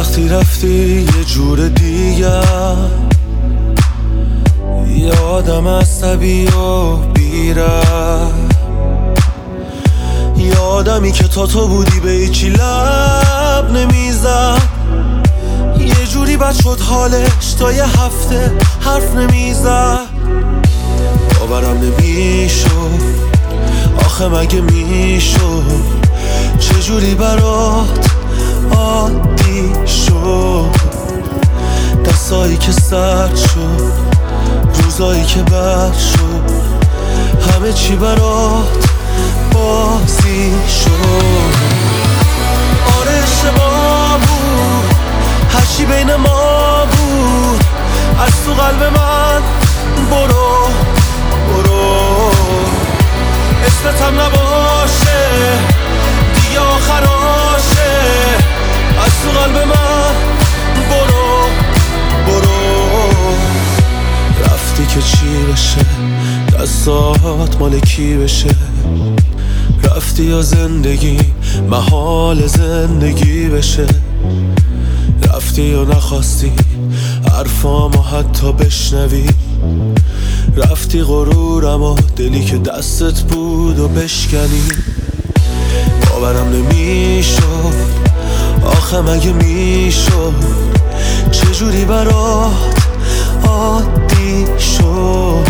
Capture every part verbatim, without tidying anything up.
وقتی رفتی یه جور دیگر، یه آدم عصبی و بیره، یه آدمی که تا تو بودی به هیچی لب نمیزد، یه جوری بد شد حالش تا یه هفته حرف نمیزد. باورم نمیشد آخه مگه میشد چجوری برات عادی شد، دستایی که سرد شد، روزایی که بد شد، همه چی برات بازی شد. آره اشتباه بود، هرچی بین ما بود از تو قلب من برو برو، اسمتم نباشه دیگه آخراشه، از تو قلب من برو برو. رفتی که چی بشه، دستات مال کی بشه، رفتی یا زندگی محال زندگی بشه، رفتی یا نخواستی حرفامو حتی بشنوی، رفتی غرورم و دلی که دستت بود و بشکنی. باورم نمیشد آخه مگه میشد چجوری برات عادی شد،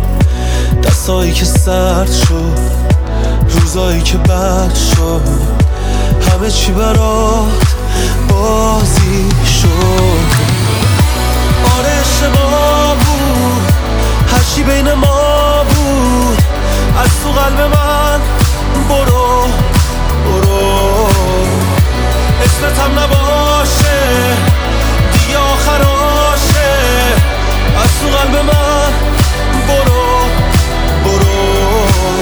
دستایی که سرد شد، روزایی که بد شد، همه چی برات بازی شد. آره اشتباه بود، هرچی بین ما بود از تو قلب من برو برو، اسمتم نباشه دیگه آخراشه، از تو قلب من برو برو.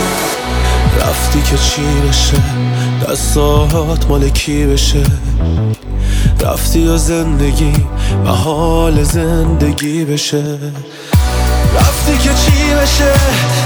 رفتی که چی بشه، دستات مال کی بشه، رفتی یا زندگی محال زندگی بشه، رفتی که چی بشه